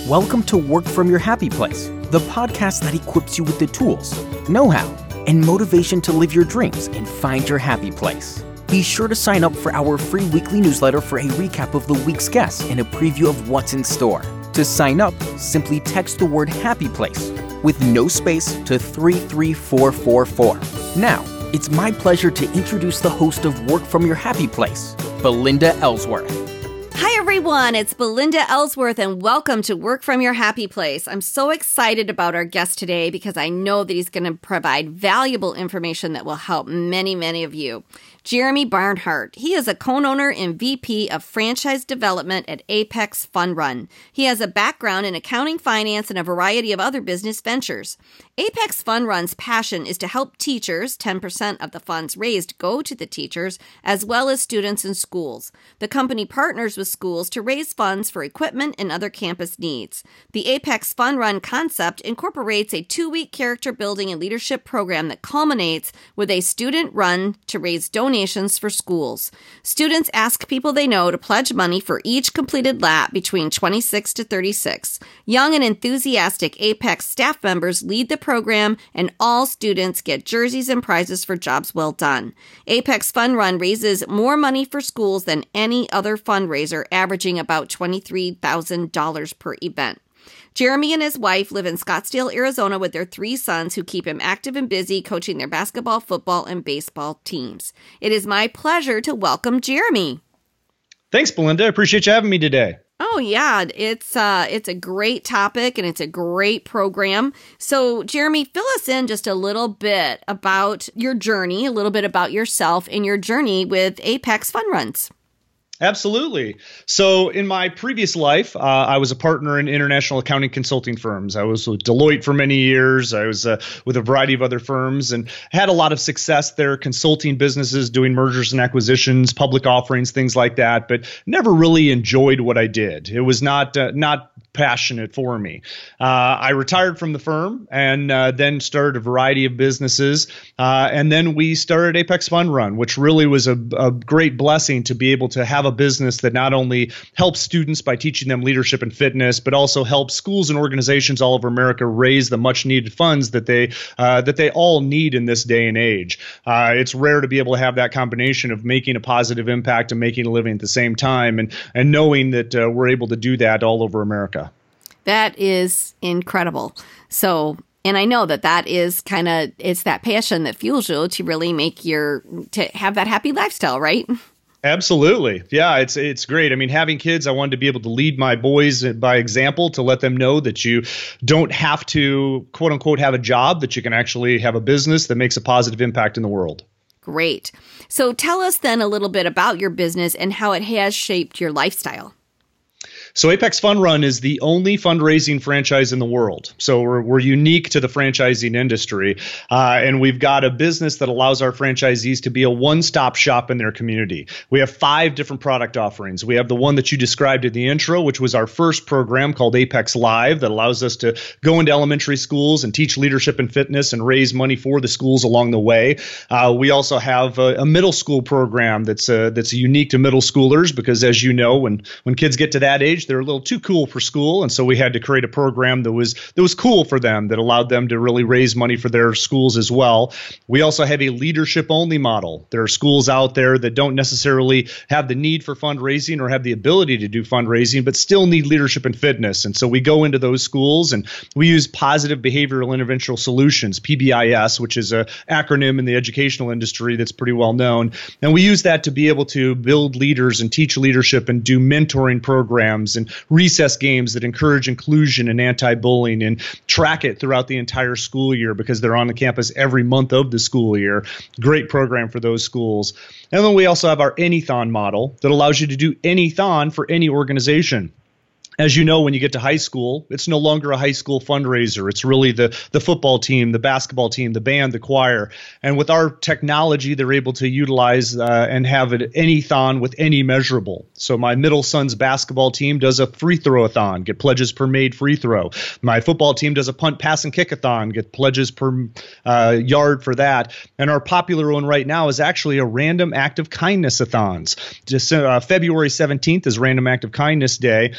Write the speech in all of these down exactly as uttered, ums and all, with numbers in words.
Welcome to Work From Your Happy Place, the podcast that equips you with the tools, know-how, and motivation to live your dreams and find your happy place. Be sure to sign up for our free weekly newsletter for a recap of the week's guests and a preview of what's in store. To sign up, simply text the word Happy Place with no space to three three four four four. Now, it's my pleasure to introduce the host of Work From Your Happy Place, Belinda Ellsworth. Hi everyone, it's Belinda Ellsworth and welcome to Work From Your Happy Place. I'm so excited about our guest today because I know that he's going to provide valuable information that will help many, many of you. Jeremy Barnhart. He is a co-owner and V P of Franchise Development at Apex Fun Run. He has a background in accounting, finance, and a variety of other business ventures. Apex Fun Run's passion is to help teachers, ten percent of the funds raised go to the teachers, as well as students in schools. The company partners with schools to raise funds for equipment and other campus needs. The Apex Fun Run concept incorporates a two-week character building and leadership program that culminates with a student run to raise donations for schools. Students ask people they know to pledge money for each completed lap between twenty-six to thirty-six. Young and enthusiastic Apex staff members lead the program, and all students get jerseys and prizes for jobs well done. Apex Fun Run raises more money for schools than any other fundraiser, averaging about twenty-three thousand dollars per event. Jeremy and his wife live in Scottsdale, Arizona with their three sons who keep him active and busy coaching their basketball, football, and baseball teams. It is my pleasure to welcome Jeremy. Thanks, Belinda. I appreciate you having me today. Oh, yeah. It's uh, it's a great topic and it's a great program. So, Jeremy, fill us in just a little bit about your journey, a little bit about yourself and your journey with Apex Fun Runs. Absolutely. So in my previous life, uh, I was a partner in international accounting consulting firms. I was with Deloitte for many years. I was uh, with a variety of other firms and had a lot of success there, consulting businesses, doing mergers and acquisitions, public offerings, things like that, but never really enjoyed what I did. It was not uh, not passionate for me. Uh, I retired from the firm and uh, then started a variety of businesses. Uh, and then we started Apex Fun Run, which really was a, a great blessing to be able to have a business that not only helps students by teaching them leadership and fitness, but also helps schools and organizations all over America raise the much needed funds that they uh, that they all need in this day and age. Uh, it's rare to be able to have that combination of making a positive impact and making a living at the same time, and and knowing that uh, we're able to do that all over America. That is incredible. So, and I know that that is kind of, it's that passion that fuels you to really make your, to have that happy lifestyle, right? Absolutely. Yeah, it's it's great. I mean, having kids, I wanted to be able to lead my boys by example, to let them know that you don't have to, quote unquote, have a job, that you can actually have a business that makes a positive impact in the world. Great. So tell us then a little bit about your business and how it has shaped your lifestyle. So Apex Fun Run is the only fundraising franchise in the world. So we're, we're unique to the franchising industry. Uh, and we've got a business that allows our franchisees to be a one-stop shop in their community. We have five different product offerings. We have the one that you described in the intro, which was our first program called Apex Live, that allows us to go into elementary schools and teach leadership and fitness and raise money for the schools along the way. Uh, we also have a, a middle school program that's uh, that's unique to middle schoolers because, as you know, when when kids get to that age, they're a little too cool for school. And so we had to create a program that was that was cool for them, that allowed them to really raise money for their schools as well. We also have a leadership only model. There are schools out there that don't necessarily have the need for fundraising or have the ability to do fundraising, but still need leadership and fitness. And so we go into those schools and we use positive behavioral interventional solutions, P B I S, which is an acronym in the educational industry that's pretty well known. And we use that to be able to build leaders and teach leadership and do mentoring programs and recess games that encourage inclusion and anti-bullying, and track it throughout the entire school year because they're on the campus every month of the school year. Great program for those schools. And then we also have our Anython model that allows you to do anython for any organization. As you know, when you get to high school, it's no longer a high school fundraiser. It's really the, the football team, the basketball team, the band, the choir. And with our technology, they're able to utilize uh, and have it anython with any measurable. So my middle son's basketball team does a free throw-a-thon, get pledges per made free throw. My football team does a punt, pass, and kick-a-thon, get pledges per uh, yard for that. And our popular one right now is actually a random act of kindness-a-thons. Just uh, February seventeenth is Random Act of Kindness Day. And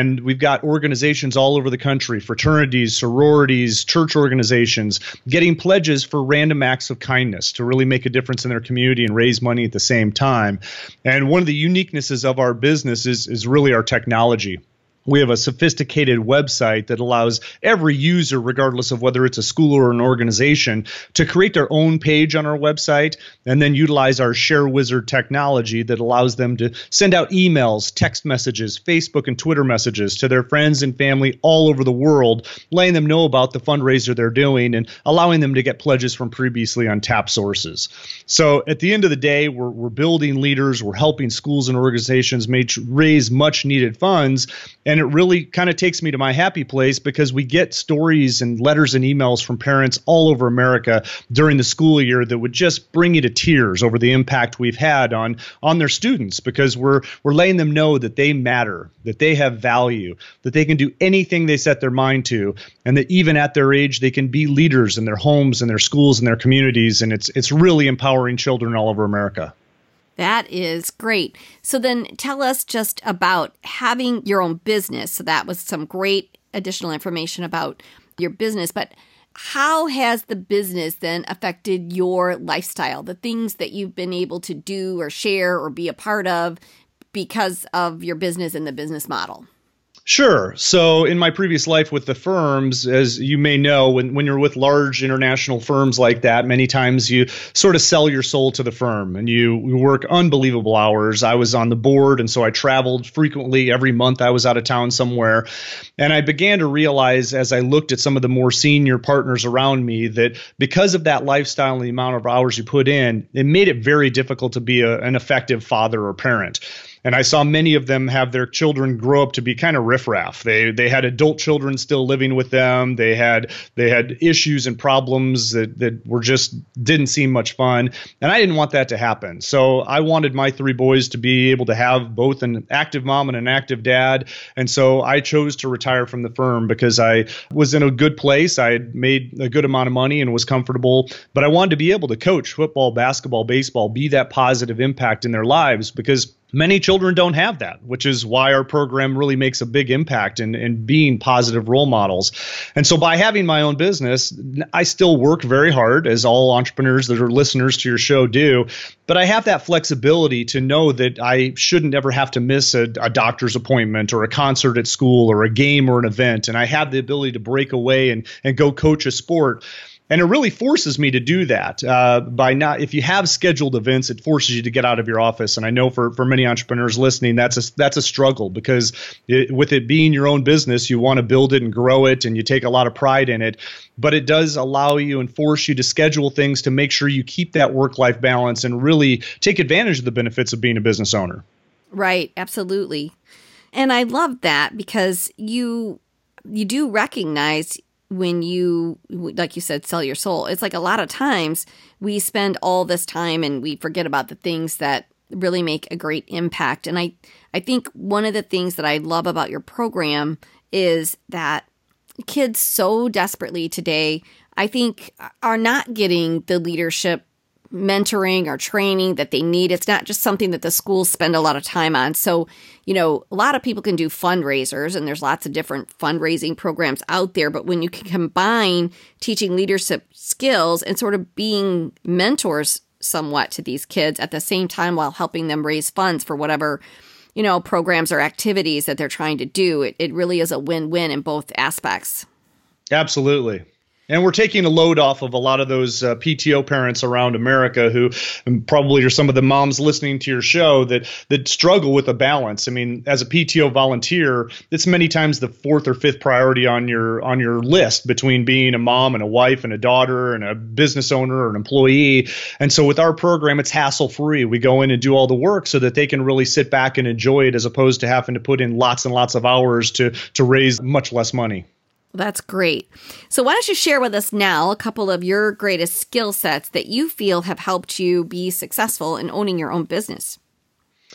And we've got organizations all over the country, fraternities, sororities, church organizations, getting pledges for random acts of kindness to really make a difference in their community and raise money at the same time. And one of the uniquenesses of our business is, is really our technology. We have a sophisticated website that allows every user, regardless of whether it's a school or an organization, to create their own page on our website and then utilize our Share Wizard technology that allows them to send out emails, text messages, Facebook and Twitter messages to their friends and family all over the world, letting them know about the fundraiser they're doing and allowing them to get pledges from previously untapped sources. So at the end of the day, we're, we're building leaders, we're helping schools and organizations make, raise much needed funds. And it really kind of takes me to my happy place because we get stories and letters and emails from parents all over America during the school year that would just bring you to tears over the impact we've had on, on their students, because we're we're letting them know that they matter, that they have value, that they can do anything they set their mind to, and that even at their age, they can be leaders in their homes and their schools and their communities. And it's it's really empowering children all over America. That is great. So then tell us just about having your own business. So that was some great additional information about your business. But how has the business then affected your lifestyle, the things that you've been able to do or share or be a part of because of your business and the business model? Sure. So in my previous life with the firms, as you may know, when, when you're with large international firms like that, many times you sort of sell your soul to the firm and you, you work unbelievable hours. I was on the board, and so I traveled frequently. Every month I was out of town somewhere. And I began to realize as I looked at some of the more senior partners around me that because of that lifestyle and the amount of hours you put in, it made it very difficult to be a, an effective father or parent. And I saw many of them have their children grow up to be kind of riffraff. They they had adult children still living with them. They had they had issues and problems that, that were just didn't seem much fun. And I didn't want that to happen. So I wanted my three boys to be able to have both an active mom and an active dad. And so I chose to retire from the firm because I was in a good place. I had made a good amount of money and was comfortable. But I wanted to be able to coach football, basketball, baseball, be that positive impact in their lives, because many children don't have that, which is why our program really makes a big impact in, in being positive role models. And so by having my own business, I still work very hard, as all entrepreneurs that are listeners to your show do. But I have that flexibility to know that I shouldn't ever have to miss a, a doctor's appointment or a concert at school or a game or an event. And I have the ability to break away and, and go coach a sport. And it really forces me to do that uh, by not, if you have scheduled events, it forces you to get out of your office. And I know for, for many entrepreneurs listening, that's a, that's a struggle, because it, with it being your own business, you want to build it and grow it, and you take a lot of pride in it. But it does allow you and force you to schedule things to make sure you keep that work-life balance and really take advantage of the benefits of being a business owner. Right. Absolutely. And I love that because you you do recognize when you, like you said, sell your soul. It's like a lot of times we spend all this time and we forget about the things that really make a great impact. And I, I think one of the things that I love about your program is that kids so desperately today, I think, are not getting the leadership mentoring or training that they need. It's not just something that the schools spend a lot of time on. So, you know, a lot of people can do fundraisers, and there's lots of different fundraising programs out there. But when you can combine teaching leadership skills and sort of being mentors somewhat to these kids at the same time while helping them raise funds for whatever, you know, programs or activities that they're trying to do, it, it really is a win-win in both aspects. Absolutely. And we're taking a load off of a lot of those uh, P T O parents around America who probably are some of the moms listening to your show that that struggle with a balance. I mean, as a P T O volunteer, it's many times the fourth or fifth priority on your on your list between being a mom and a wife and a daughter and a business owner or an employee. And so with our program, it's hassle-free. We go in and do all the work so that they can really sit back and enjoy it, as opposed to having to put in lots and lots of hours to to raise much less money. That's great. So why don't you share with us now a couple of your greatest skill sets that you feel have helped you be successful in owning your own business?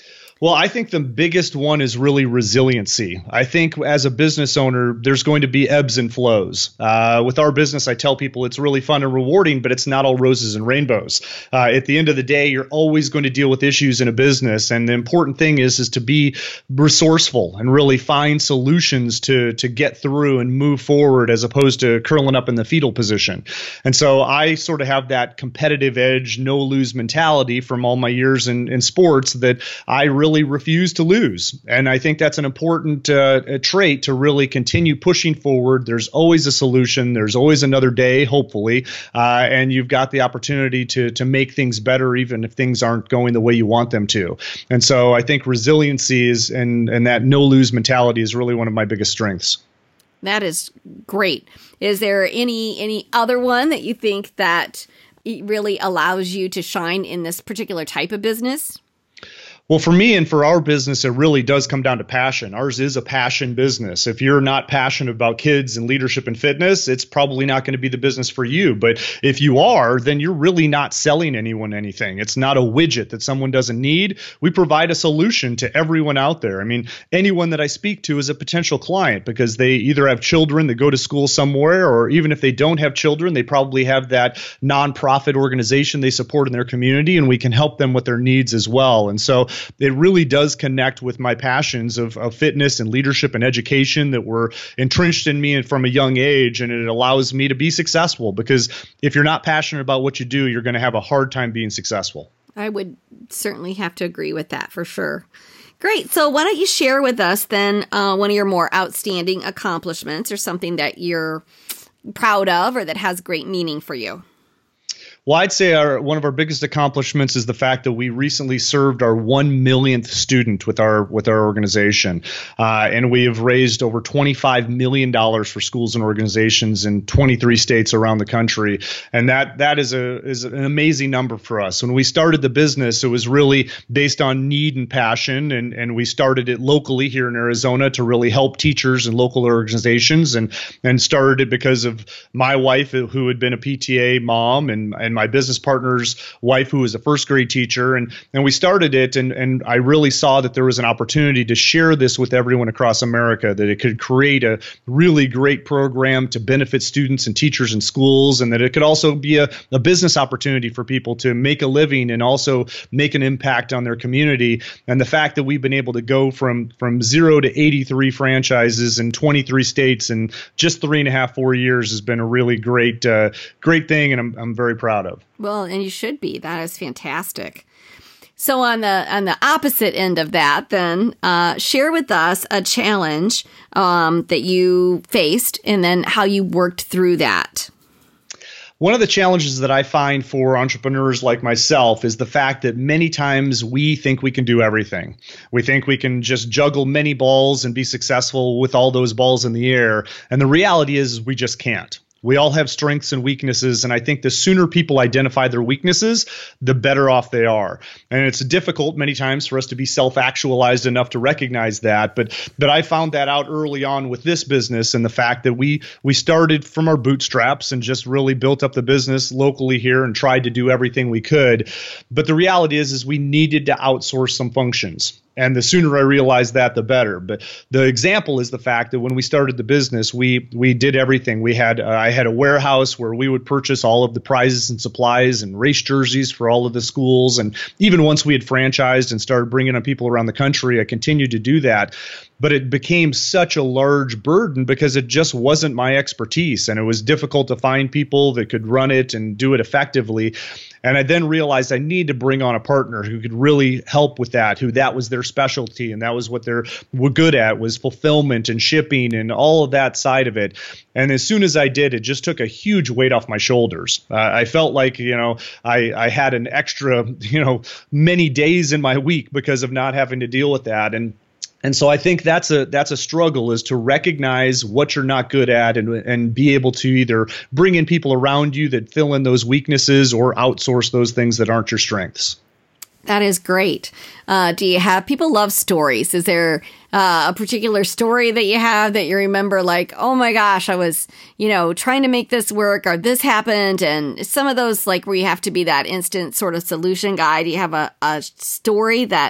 Well, I think the biggest one is really resiliency. I think as a business owner, there's going to be ebbs and flows. Uh, with our business, I tell people it's really fun and rewarding, but it's not all roses and rainbows. Uh, at the end of the day, you're always going to deal with issues in a business. And the important thing is, is to be resourceful and really find solutions to, to get through and move forward as opposed to curling up in the fetal position. And so I sort of have that competitive edge, no lose mentality from all my years in, in sports that I really refuse to lose. And I think that's an important uh, trait to really continue pushing forward. There's always a solution. There's always another day, hopefully. Uh, and you've got the opportunity to, to make things better, even if things aren't going the way you want them to. And so I think resiliency is, and, and that no lose mentality is really one of my biggest strengths. That is great. Is there any, any other one that you think that it really allows you to shine in this particular type of business? Well, for me and for our business, it really does come down to passion. Ours is a passion business. If you're not passionate about kids and leadership and fitness, it's probably not going to be the business for you. But if you are, then you're really not selling anyone anything. It's not a widget that someone doesn't need. We provide a solution to everyone out there. I mean, anyone that I speak to is a potential client because they either have children that go to school somewhere, or even if they don't have children, they probably have that nonprofit organization they support in their community, and we can help them with their needs as well. And so it really does connect with my passions of, of fitness and leadership and education that were entrenched in me from a young age. And it allows me to be successful, because if you're not passionate about what you do, you're going to have a hard time being successful. I would certainly have to agree with that for sure. Great. So why don't you share with us then uh, one of your more outstanding accomplishments, or something that you're proud of or that has great meaning for you? Well, I'd say our, one of our biggest accomplishments is the fact that we recently served our one millionth student with our with our organization, uh, and we have raised over twenty-five million dollars for schools and organizations in twenty-three states around the country, and that that is a is an amazing number for us. When we started the business, it was really based on need and passion, and and we started it locally here in Arizona to really help teachers and local organizations, and and started it because of my wife, who had been a P T A mom, and and my business partner's wife, who was a first grade teacher. And, and we started it, and, and I really saw that there was an opportunity to share this with everyone across America, that it could create a really great program to benefit students and teachers in schools, and that it could also be a, a business opportunity for people to make a living and also make an impact on their community. And the fact that we've been able to go from, from zero to eighty-three franchises in twenty-three states in just three and a half, four years has been a really great, uh, great thing. And I'm, I'm very proud of. Well, and you should be. That is fantastic. So on the on the opposite end of that, then uh, share with us a challenge um, that you faced, and then how you worked through that. One of the challenges that I find for entrepreneurs like myself is the fact that many times we think we can do everything. We think we can just juggle many balls and be successful with all those balls in the air. And the reality is we just can't. We all have strengths and weaknesses, and I think the sooner people identify their weaknesses, the better off they are. And it's difficult many times for us to be self-actualized enough to recognize that, but but I found that out early on with this business, and the fact that we we started from our bootstraps and just really built up the business locally here and tried to do everything we could. But the reality is, is we needed to outsource some functions. And the sooner I realized that, the better. But the example is the fact that when we started the business, we we did everything. We had uh, I had a warehouse where we would purchase all of the prizes and supplies and race jerseys for all of the schools. And even once we had franchised and started bringing on people around the country, I continued to do that. But it became such a large burden because it just wasn't my expertise, and it was difficult to find people that could run it and do it effectively. And I then realized I need to bring on a partner who could really help with that, who that was their specialty, and that was what they're were good at, was fulfillment and shipping and all of that side of it. And as soon as I did, it just took a huge weight off my shoulders. Uh, I felt like, you know, I, I had an extra, you know, many days in my week because of not having to deal with that. And And so I think that's a that's a struggle, is to recognize what you're not good at, and and be able to either bring in people around you that fill in those weaknesses, or outsource those things that aren't your strengths. That is great. Uh, do you have, people love stories. Is there uh, a particular story that you have that you remember, like, oh my gosh, I was, you know, trying to make this work, or this happened? And some of those, like, where you have to be that instant sort of solution guy. Do you have a, a story that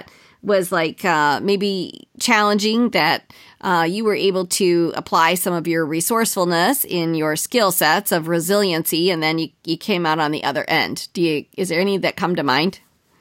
was like uh, maybe challenging, that uh, you were able to apply some of your resourcefulness in your skill sets of resiliency, and then you, you came out on the other end. Do you, is there any that come to mind?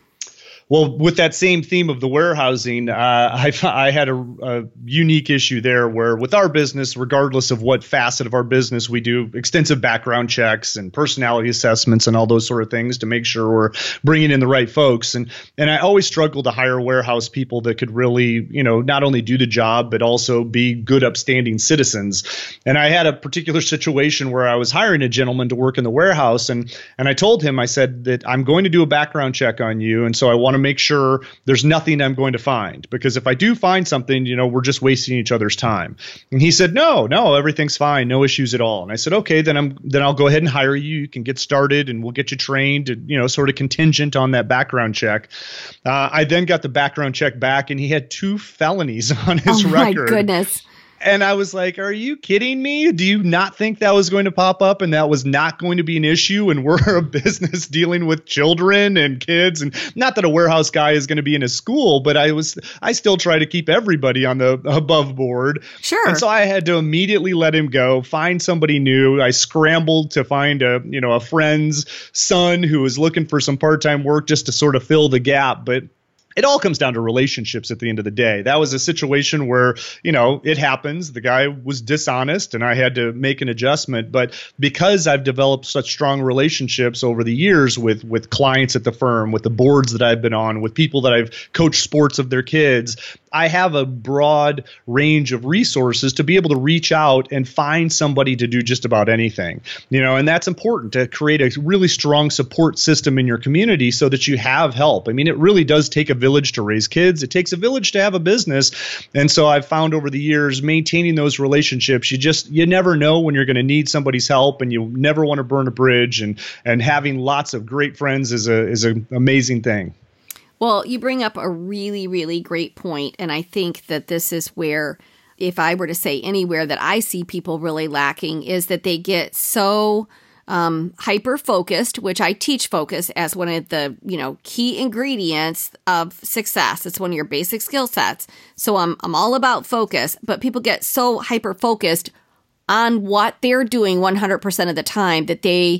Well, with that same theme of the warehousing, uh, I, I had a, a unique issue there where with our business, regardless of what facet of our business, we do extensive background checks and personality assessments and all those sort of things to make sure we're bringing in the right folks. And and I always struggled to hire warehouse people that could really, you know, not only do the job, but also be good, upstanding citizens. And I had a particular situation where I was hiring a gentleman to work in the warehouse. And, and I told him, I said that I'm going to do a background check on you. And so I want to make sure there's nothing I'm going to find, because if I do find something, you know, we're just wasting each other's time. And he said, no, no, everything's fine. No issues at all. And I said, okay, then I'm, then I'll go ahead and hire you. You can get started and we'll get you trained, and, you know, sort of contingent on that background check. Uh, I then got the background check back and he had two felonies on his oh, record. My goodness. And I was like, are you kidding me? Do you not think that was going to pop up and that was not going to be an issue? And we're a business dealing with children and kids. And not that a warehouse guy is going to be in a school, but I was, I still try to keep everybody on the above board. Sure. And so I had to immediately let him go, find somebody new. I scrambled to find a, you know, a friend's son who was looking for some part-time work just to sort of fill the gap. But it all comes down to relationships at the end of the day. That was a situation where, you know, it happens. The guy was dishonest and I had to make an adjustment. But because I've developed such strong relationships over the years with, with clients at the firm, with the boards that I've been on, with people that I've coached sports of their kids, I have a broad range of resources to be able to reach out and find somebody to do just about anything. You know, and that's important, to create a really strong support system in your community so that you have help. I mean, it really does take a village to raise kids. It takes a village to have a business. And so I've found over the years, maintaining those relationships, you just, you never know when you're going to need somebody's help, and you never want to burn a bridge, and, and having lots of great friends is a, is an amazing thing. Well, you bring up a really, really great point. And I think that this is where, if I were to say anywhere that I see people really lacking, is that they get so um, hyper-focused, which I teach focus as one of the, you know, key ingredients of success. It's one of your basic skill sets. So I'm, I'm all about focus, but people get so hyper-focused on what they're doing one hundred percent of the time that they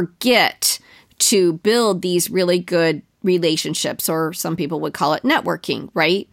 forget to build these really good relationships, or some people would call it networking, right?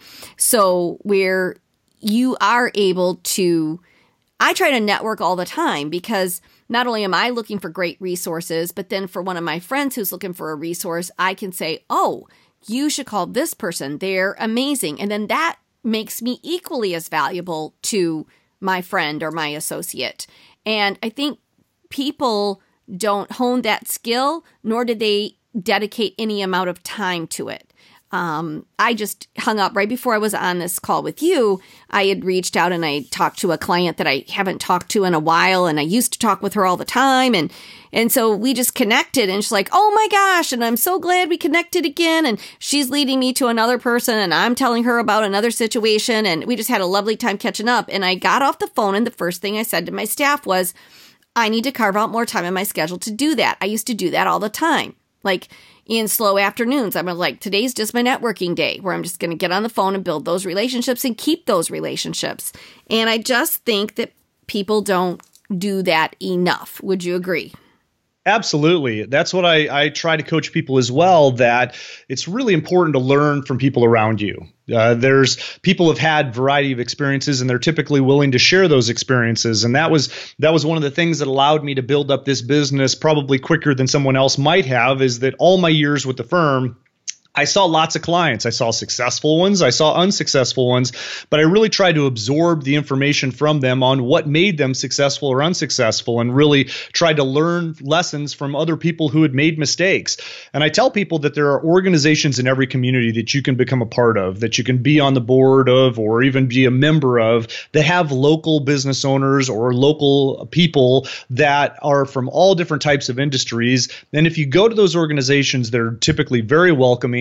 So where you are able to, I try to network all the time, because not only am I looking for great resources, but then for one of my friends who's looking for a resource, I can say, oh, you should call this person. They're amazing. And then that makes me equally as valuable to my friend or my associate. And I think people don't hone that skill, nor do they dedicate any amount of time to it. Um, I just hung up right before I was on this call with you. I had reached out and I talked to a client that I haven't talked to in a while, and I used to talk with her all the time. And, and so we just connected, and she's like, oh my gosh. And I'm so glad we connected again. And she's leading me to another person, and I'm telling her about another situation. And we just had a lovely time catching up. And I got off the phone, and the first thing I said to my staff was, I need to carve out more time in my schedule to do that. I used to do that all the time. Like in slow afternoons, I'm like, today's just my networking day, where I'm just going to get on the phone and build those relationships and keep those relationships. And I just think that people don't do that enough. Would you agree? Absolutely. That's what I, I try to coach people as well, that it's really important to learn from people around you. Uh, there's people have had variety of experiences, and they're typically willing to share those experiences. And that was that was one of the things that allowed me to build up this business probably quicker than someone else might have, is that all my years with the firm, I saw lots of clients. I saw successful ones. I saw unsuccessful ones, but I really tried to absorb the information from them on what made them successful or unsuccessful, and really tried to learn lessons from other people who had made mistakes. And I tell people that there are organizations in every community that you can become a part of, that you can be on the board of, or even be a member of, that have local business owners or local people that are from all different types of industries. And if you go to those organizations, they're typically very welcoming.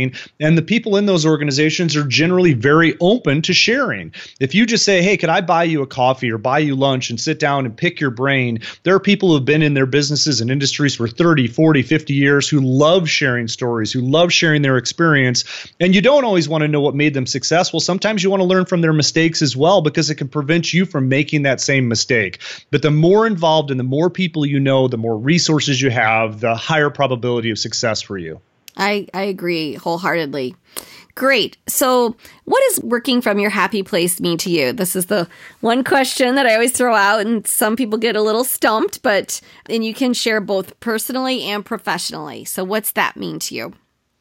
something, and the people in those organizations are generally very open to sharing. If you just say, hey, could I buy you a coffee or buy you lunch and sit down and pick your brain, there are people who have been in their businesses and industries for thirty, forty, fifty years who love sharing stories, who love sharing their experience. And you don't always want to know what made them successful. Sometimes you want to learn from their mistakes as well, because it can prevent you from making that same mistake. But the more involved and the more people you know, the more resources you have, the higher probability of success for you. I, I agree wholeheartedly. Great. So what does working from your happy place mean to you? This is the one question that I always throw out, and some people get a little stumped, but and you can share both personally and professionally. So what's that mean to you?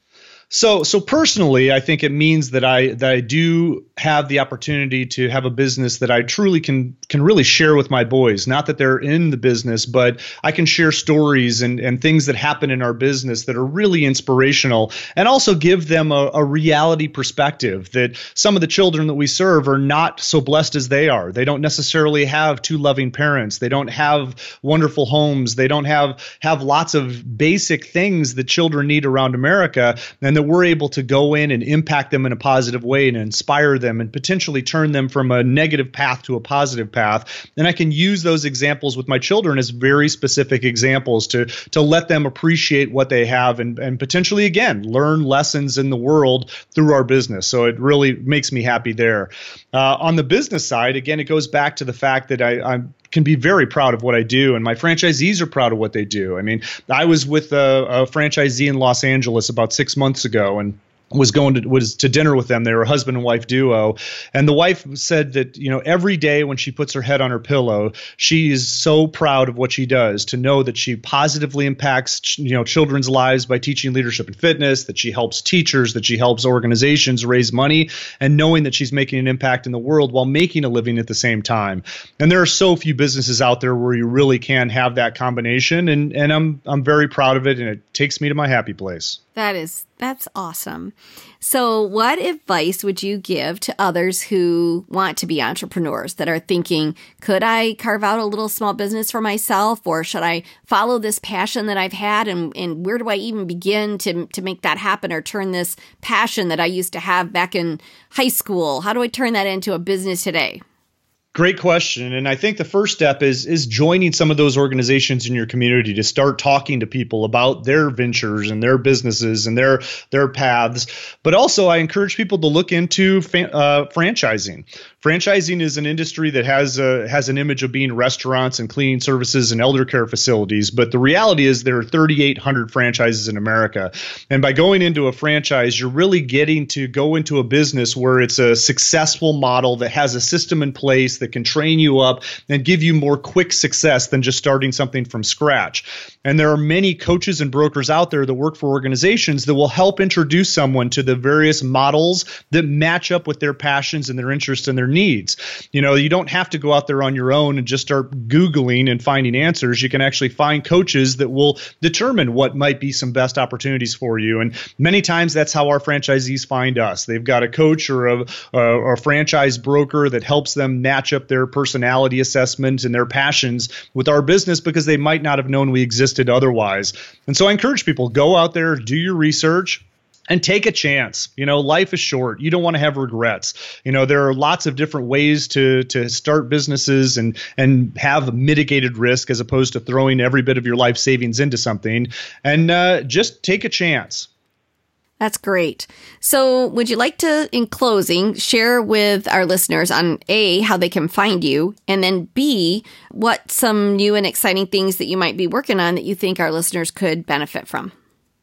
So, so personally, I think it means that I that I do have the opportunity to have a business that I truly can can really share with my boys. Not that they're in the business, but I can share stories and, and things that happen in our business that are really inspirational, and also give them a, a reality perspective that some of the children that we serve are not so blessed as they are. They don't necessarily have two loving parents. They don't have wonderful homes. They don't have have lots of basic things that children need around America, and that we're able to go in and impact them in a positive way and inspire them and potentially turn them from a negative path to a positive path. And I can use those examples with my children as very specific examples to, to let them appreciate what they have and, and potentially, again, learn lessons in the world through our business. So it really makes me happy there. Uh, on the business side, again, it goes back to the fact that I, I'm can be very proud of what I do, and my franchisees are proud of what they do. I mean, I was with a, a franchisee in Los Angeles about six months ago, and was going to was to dinner with them. They were a husband and wife duo. And the wife said that, you know, every day when she puts her head on her pillow, she is so proud of what she does, to know that she positively impacts, you know, children's lives by teaching leadership and fitness, that she helps teachers, that she helps organizations raise money, and knowing that she's making an impact in the world while making a living at the same time. And there are so few businesses out there where you really can have that combination. And, and I'm, I'm very proud of it. And it takes me to my happy place. That is, that's awesome. So what advice would you give to others who want to be entrepreneurs, that are thinking, could I carve out a little small business for myself, or should I follow this passion that I've had? And, and where do I even begin to, to make that happen, or turn this passion that I used to have back in high school? How do I turn that into a business today? Great question. And I think the first step is is joining some of those organizations in your community, to start talking to people about their ventures and their businesses and their their paths. But also, I encourage people to look into fa- uh, franchising. Franchising is an industry that has a, has an image of being restaurants and cleaning services and elder care facilities. But the reality is there are thirty-eight hundred franchises in America. And by going into a franchise, you're really getting to go into a business where it's a successful model that has a system in place that can train you up and give you more quick success than just starting something from scratch. And there are many coaches and brokers out there that work for organizations that will help introduce someone to the various models that match up with their passions and their interests and their needs. You know, you don't have to go out there on your own and just start Googling and finding answers. You can actually find coaches that will determine what might be some best opportunities for you. And many times that's how our franchisees find us. They've got a coach or a, a, a franchise broker that helps them match up their personality assessment and their passions with our business, because they might not have known we existed otherwise. And so I encourage people, go out there, do your research, and take a chance. You know, life is short. You don't want to have regrets. You know, there are lots of different ways to to start businesses and and have mitigated risk, as opposed to throwing every bit of your life savings into something. And uh, just take a chance. That's great. So would you like to, in closing, share with our listeners on A, how they can find you, and then B, what some new and exciting things that you might be working on that you think our listeners could benefit from?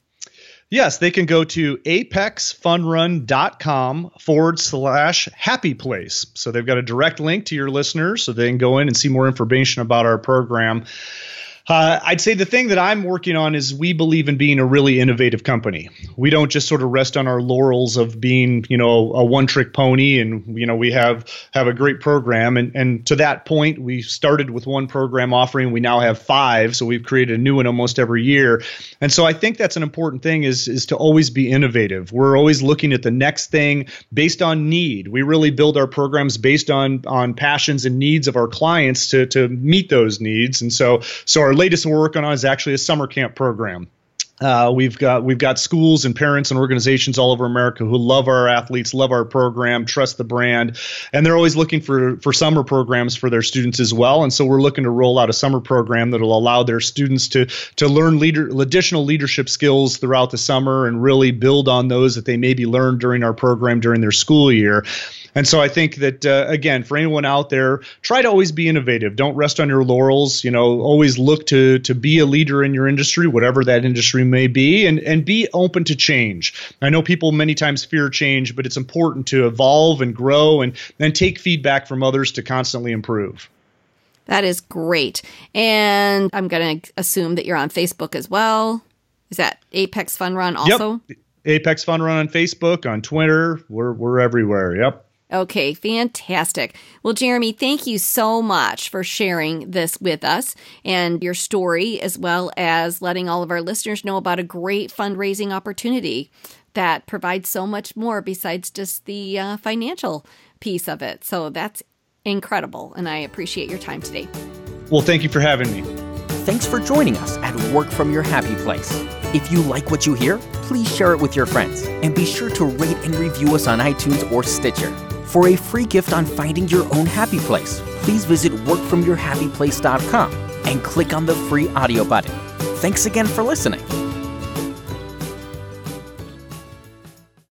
Yes, they can go to apexfunrun.com forward slash happy place. So they've got a direct link to your listeners, so they can go in and see more information about our program. Uh, I'd say the thing that I'm working on is we believe in being a really innovative company. We don't just sort of rest on our laurels of being, you know, a one-trick pony, and, you know, we have have a great program. And, and to that point, we started with one program offering. We now have five, so we've created a new one almost every year. And so I think that's an important thing, is, is to always be innovative. We're always looking at the next thing based on need. We really build our programs based on, on passions and needs of our clients to, to meet those needs. And so, so our latest we're working on is actually a summer camp program. Uh, we've got we've got schools and parents and organizations all over America who love our athletes, love our program, trust the brand, and they're always looking for for summer programs for their students as well. And so we're looking to roll out a summer program that will allow their students to to learn leader additional leadership skills throughout the summer and really build on those that they maybe learned during our program during their school year. And so I think that, uh, again, for anyone out there, try to always be innovative. Don't rest on your laurels. You know, always look to to be a leader in your industry, whatever that industry may be, and, and be open to change. I know people many times fear change, but it's important to evolve and grow and, and take feedback from others to constantly improve. That is great. And I'm going to assume that you're on Facebook as well. Is that Apex Fun Run also? Yep. Apex Fun Run on Facebook, on Twitter. We're we're everywhere. Yep. Okay, fantastic. Well, Jeremy, thank you so much for sharing this with us and your story, as well as letting all of our listeners know about a great fundraising opportunity that provides so much more besides just the uh, financial piece of it. So that's incredible, and I appreciate your time today. Well, thank you for having me. Thanks for joining us at Work From Your Happy Place. If you like what you hear, please share it with your friends, and be sure to rate and review us on iTunes or Stitcher. For a free gift on finding your own happy place, please visit work from your happy place dot com and click on the free audio button. Thanks again for listening.